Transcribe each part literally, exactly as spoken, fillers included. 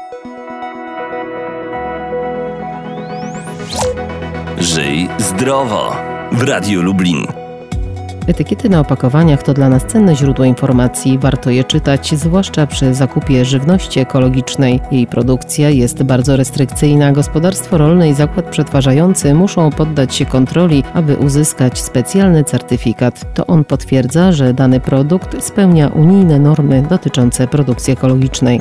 Żyj zdrowo w Radiu Lublin. Etykiety na opakowaniach to dla nas cenne źródło informacji. Warto je czytać, zwłaszcza przy zakupie żywności ekologicznej. Jej produkcja jest bardzo restrykcyjna. Gospodarstwo rolne i zakład przetwarzający muszą poddać się kontroli, aby uzyskać specjalny certyfikat. To on potwierdza, że dany produkt spełnia unijne normy dotyczące produkcji ekologicznej.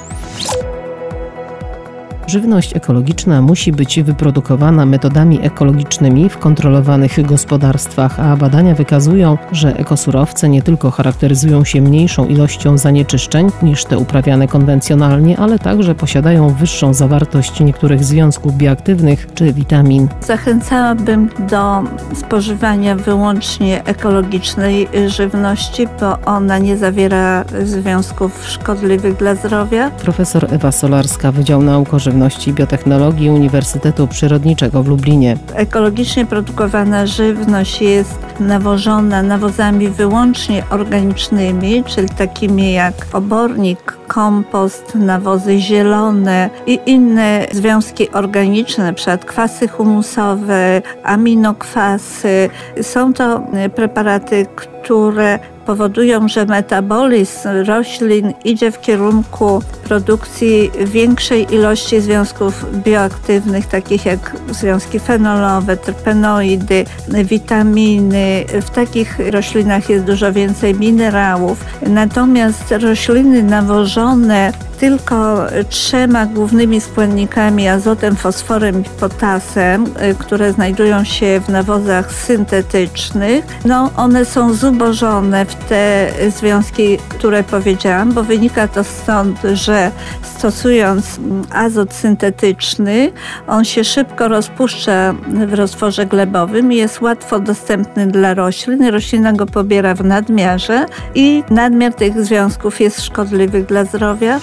Żywność ekologiczna musi być wyprodukowana metodami ekologicznymi w kontrolowanych gospodarstwach, a badania wykazują, że ekosurowce nie tylko charakteryzują się mniejszą ilością zanieczyszczeń niż te uprawiane konwencjonalnie, ale także posiadają wyższą zawartość niektórych związków bioaktywnych czy witamin. Zachęcałabym do spożywania wyłącznie ekologicznej żywności, bo ona nie zawiera związków szkodliwych dla zdrowia. Profesor Ewa Solarska, Wydział Nauk o Żywności i Biotechnologii Uniwersytetu Przyrodniczego w Lublinie. Ekologicznie produkowana żywność jest nawożona nawozami wyłącznie organicznymi, czyli takimi jak obornik, kompost, nawozy zielone i inne związki organiczne, na przykład kwasy humusowe, aminokwasy. Są to preparaty, które powodują, że metabolizm roślin idzie w kierunku produkcji większej ilości związków bioaktywnych, takich jak związki fenolowe, terpenoidy, witaminy. W takich roślinach jest dużo więcej minerałów. Natomiast rośliny nawożone tylko trzema głównymi składnikami, azotem, fosforem i potasem, które znajdują się w nawozach syntetycznych, no one są zubożone w te związki, które powiedziałam, bo wynika to stąd, że stosując azot syntetyczny, on się szybko rozpuszcza w roztworze glebowym i jest łatwo dostępny dla roślin. Roślina go pobiera w nadmiarze i nadmiar tych związków jest szkodliwy dla zdrowia.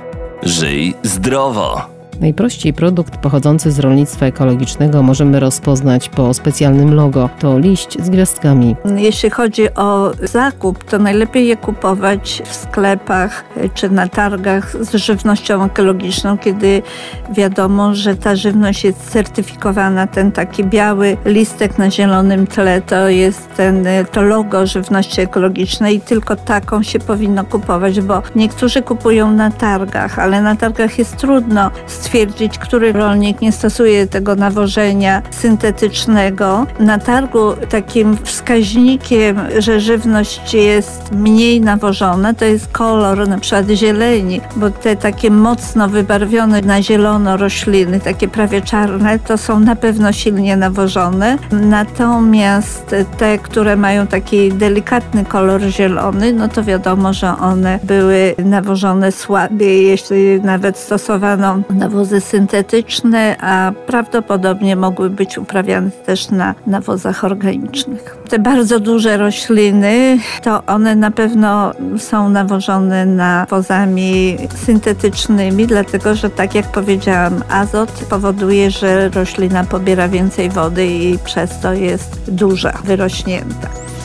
Żyj zdrowo. Najprościej produkt pochodzący z rolnictwa ekologicznego możemy rozpoznać po specjalnym logo. To liść z gwiazdkami. Jeśli chodzi o zakup, to najlepiej je kupować w sklepach czy na targach z żywnością ekologiczną, kiedy wiadomo, że ta żywność jest certyfikowana. Ten taki biały listek na zielonym tle to jest ten, to logo żywności ekologicznej i tylko taką się powinno kupować, bo niektórzy kupują na targach, ale na targach jest trudno stwierdzić, który rolnik nie stosuje tego nawożenia syntetycznego. Na targu takim wskaźnikiem, że żywność jest mniej nawożona, to jest kolor na przykład zieleni, bo te takie mocno wybarwione na zielono rośliny, takie prawie czarne, to są na pewno silnie nawożone. Natomiast te, które mają taki delikatny kolor zielony, no to wiadomo, że one były nawożone słabiej, jeśli nawet stosowano nawozy syntetyczne, a prawdopodobnie mogły być uprawiane też na nawozach organicznych. Te bardzo duże rośliny, to one na pewno są nawożone nawozami syntetycznymi, dlatego że tak jak powiedziałam, azot powoduje, że roślina pobiera więcej wody i przez to jest duża, wyrośnięta.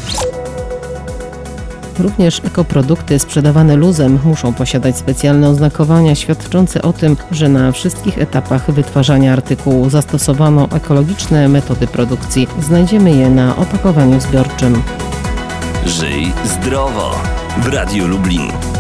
Również ekoprodukty sprzedawane luzem muszą posiadać specjalne oznakowania świadczące o tym, że na wszystkich etapach wytwarzania artykułu zastosowano ekologiczne metody produkcji. Znajdziemy je na opakowaniu zbiorczym. Żyj zdrowo w Radiu Lublin.